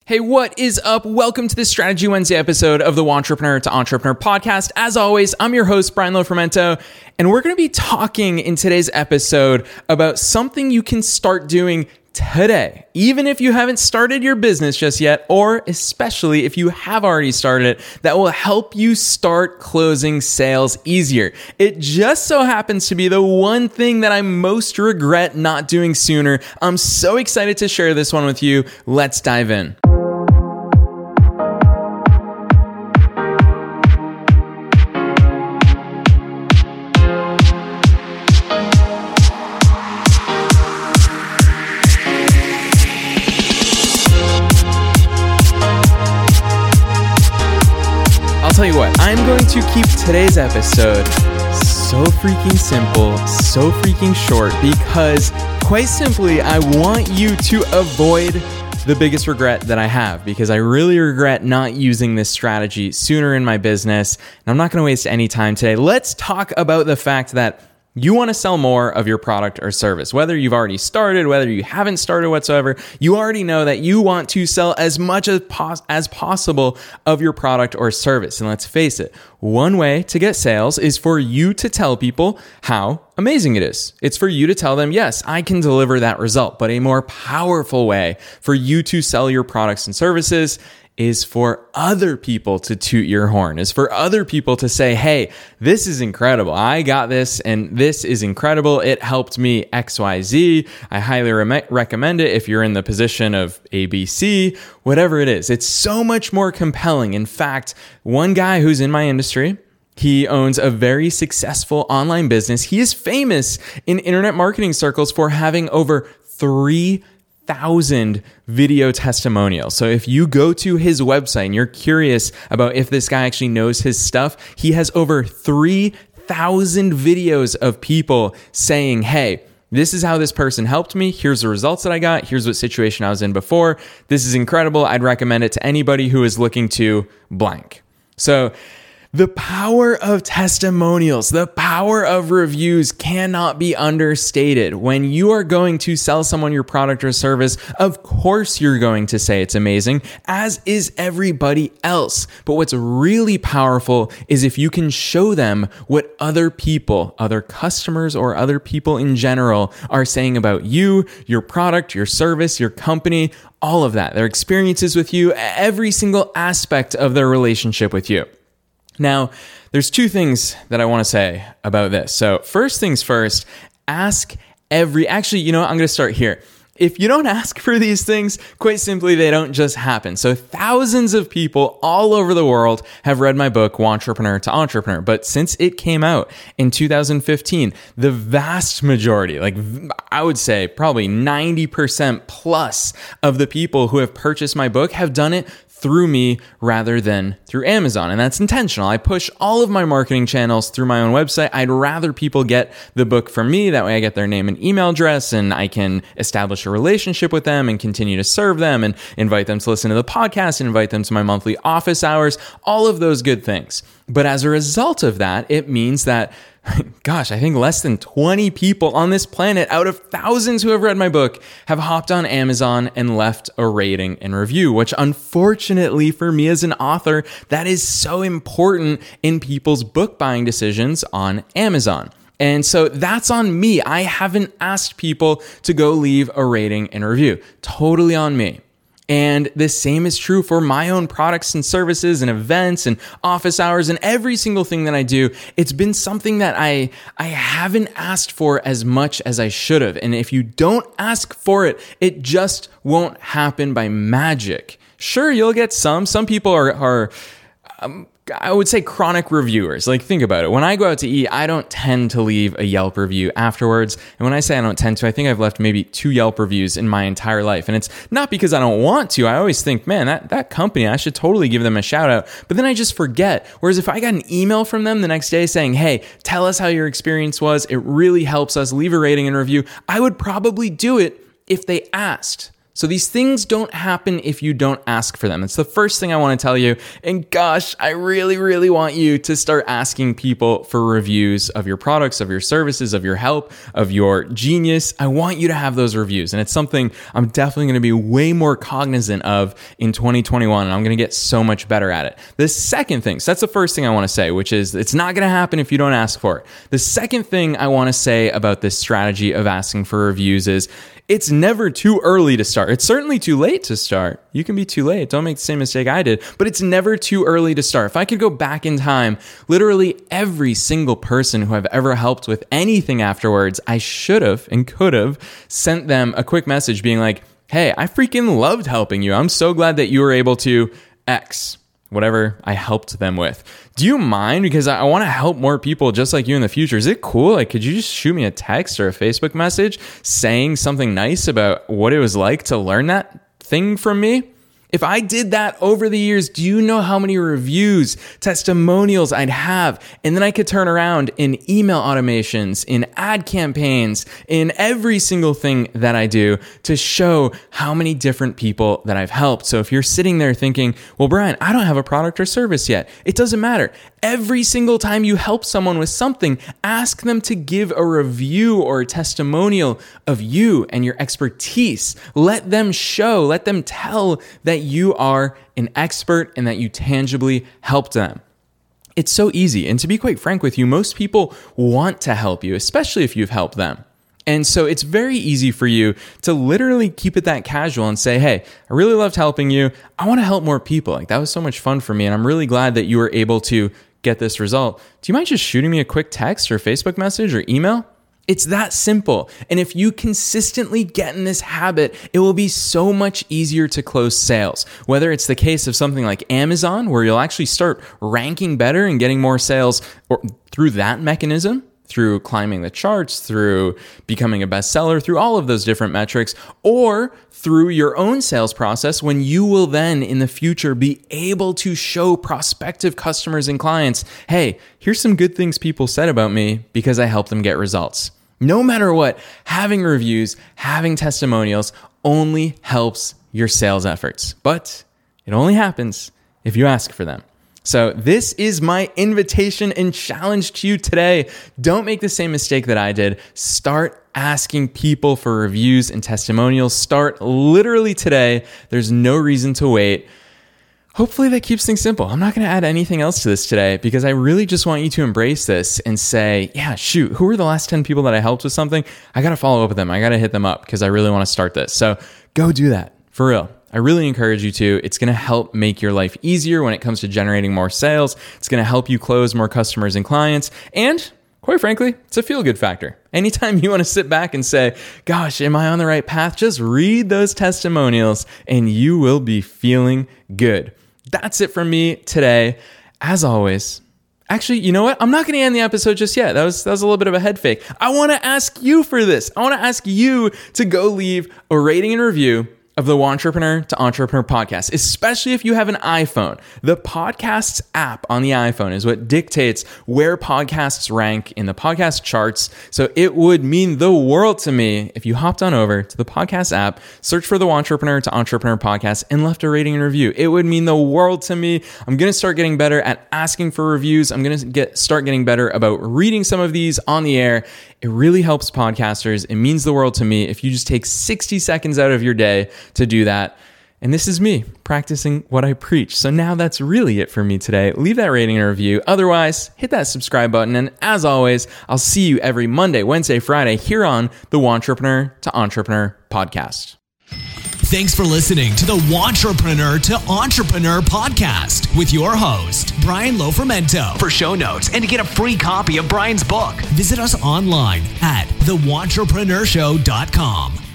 Hey, what is up? Welcome to the Strategy Wednesday episode of the Wantrepreneur to Entrepreneur podcast. As always, I'm your host, Brian Lofermento, and we're going to be talking in today's episode about something you can start doing today, even if you haven't started your business just yet, or especially if you have already started it, that will help you start closing sales easier. It just so happens to be the one thing that I most regret not doing sooner. I'm so excited to share this one with you. Let's dive in. Tell you what, I'm going to keep today's episode so freaking simple, so freaking short, because quite simply, I want you to avoid the biggest regret that I have, because I really regret not using this strategy sooner in my business. And I'm not going to waste any time today. Let's talk about the fact that you want to sell more of your product or service. Whether you've already started, whether you haven't started whatsoever, you already know that you want to sell as much as possible of your product or service. And let's face it, one way to get sales is for you to tell people how amazing it is. It's for you to tell them, yes, I can deliver that result. But a more powerful way for you to sell your products and services is for other people to toot your horn, is for other people to say, hey, this is incredible. I got this and this is incredible. It helped me XYZ. I highly recommend it if you're in the position of ABC, whatever it is. It's so much more compelling. In fact, one guy who's in my industry, he owns a very successful online business. He is famous in internet marketing circles for having over 3,000 video testimonials. So if you go to his website and you're curious about if this guy actually knows his stuff, he has over 3,000 videos of people saying, hey, this is how this person helped me. Here's the results that I got. Here's what situation I was in before. This is incredible. I'd recommend it to anybody who is looking to blank. So the power of testimonials, the power of reviews cannot be understated. When you are going to sell someone your product or service, of course you're going to say it's amazing, as is everybody else. But what's really powerful is if you can show them what other people, other customers, or other people in general are saying about you, your product, your service, your company, all of that, their experiences with you, every single aspect of their relationship with you. Now, there's two things that I want to say about this. So first things first, actually, I'm going to start here. If you don't ask for these things, quite simply, they don't just happen. So thousands of people all over the world have read my book, Wantrepreneur to Entrepreneur. But since it came out in 2015, the vast majority, like I would say probably 90% plus of the people who have purchased my book have done it through me rather than through Amazon. And that's intentional. I push all of my marketing channels through my own website. I'd rather people get the book from me. That way I get their name and email address and I can establish a relationship with them and continue to serve them and invite them to listen to the podcast and invite them to my monthly office hours, all of those good things. But as a result of that, it means that I think less than 20 people on this planet out of thousands who have read my book have hopped on Amazon and left a rating and review, which unfortunately for me as an author, that is so important in people's book buying decisions on Amazon. And so that's on me. I haven't asked people to go leave a rating and review. Totally on me. And the same is true for my own products and services and events and office hours and every single thing that I do. It's been something that I haven't asked for as much as I should have. And if you don't ask for it, it just won't happen by magic. Sure, you'll get some. Some people are I would say chronic reviewers. Like, think about it. When I go out to eat, I don't tend to leave a Yelp review afterwards. And when I say I don't tend to, I think I've left maybe 2 Yelp reviews in my entire life. And it's not because I don't want to. I always think, man, that company, I should totally give them a shout out. But then I just forget. Whereas if I got an email from them the next day saying, hey, tell us how your experience was, it really helps us, leave a rating and review, I would probably do it if they asked. So these things don't happen if you don't ask for them. It's the first thing I want to tell you. And gosh, I really, really want you to start asking people for reviews of your products, of your services, of your help, of your genius. I want you to have those reviews. And it's something I'm definitely going to be way more cognizant of in 2021. And I'm going to get so much better at it. The second thing, so that's the first thing I want to say, which is it's not going to happen if you don't ask for it. The second thing I want to say about this strategy of asking for reviews is it's never too early to start. It's certainly too late to start. You can be too late. Don't make the same mistake I did, but it's never too early to start. If I could go back in time, literally every single person who I've ever helped with anything afterwards, I should have and could have sent them a quick message being like, hey, I freaking loved helping you. I'm so glad that you were able to X, whatever I helped them with. Do you mind? Because I want to help more people just like you in the future. Is it cool? Like, could you just shoot me a text or a Facebook message saying something nice about what it was like to learn that thing from me? If I did that over the years, do you know how many reviews, testimonials I'd have? And then I could turn around in email automations, in ad campaigns, in every single thing that I do to show how many different people that I've helped. So if you're sitting there thinking, well, Brian, I don't have a product or service yet. It doesn't matter. Every single time you help someone with something, ask them to give a review or a testimonial of you and your expertise. Let them show, let them tell that you are an expert and that you tangibly helped them. It's so easy. And to be quite frank with you, most people want to help you, especially if you've helped them. And so it's very easy for you to literally keep it that casual and say, hey, I really loved helping you. I want to help more people. Like, that was so much fun for me. And I'm really glad that you were able to get this result. Do you mind just shooting me a quick text or Facebook message or email? It's that simple. And if you consistently get in this habit, it will be so much easier to close sales. Whether it's the case of something like Amazon, where you'll actually start ranking better and getting more sales or through that mechanism, through climbing the charts, through becoming a bestseller, through all of those different metrics, or through your own sales process, when you will then in the future be able to show prospective customers and clients, hey, here's some good things people said about me because I helped them get results. No matter what, having reviews, having testimonials only helps your sales efforts, but it only happens if you ask for them. So this is my invitation and challenge to you today. Don't make the same mistake that I did. Start asking people for reviews and testimonials. Start literally today. There's no reason to wait. Hopefully that keeps things simple. I'm not going to add anything else to this today because I really just want you to embrace this and say, yeah, shoot, who were the last 10 people that I helped with something? I got to follow up with them. I got to hit them up because I really want to start this. So go do that for real. I really encourage you to. It's going to help make your life easier when it comes to generating more sales. It's going to help you close more customers and clients. And quite frankly, it's a feel-good factor. Anytime you want to sit back and say, gosh, am I on the right path? Just read those testimonials and you will be feeling good. That's it from me today. As always, actually, you know what? I'm not going to end the episode just yet. That was a little bit of a head fake. I want to ask you for this. I want to ask you to go leave a rating and review of the Wantrepreneur to Entrepreneur podcast, especially if you have an iPhone. The podcasts app on the iPhone is what dictates where podcasts rank in the podcast charts. So it would mean the world to me if you hopped on over to the podcast app, search for the Wantrepreneur to Entrepreneur podcast, and left a rating and review. It would mean the world to me. I'm going to start getting better at asking for reviews. I'm going to start getting better about reading some of these on the air. It really helps podcasters. It means the world to me if you just take 60 seconds out of your day to do that. And this is me practicing what I preach. So now that's really it for me today. Leave that rating and review. Otherwise, hit that subscribe button. And as always, I'll see you every Monday, Wednesday, Friday here on the Wantrepreneur to Entrepreneur podcast. Thanks for listening to the Wantrepreneur to Entrepreneur podcast with your host, Brian Lofermento. For show notes and to get a free copy of Brian's book, visit us online at thewantrepreneurshow.com.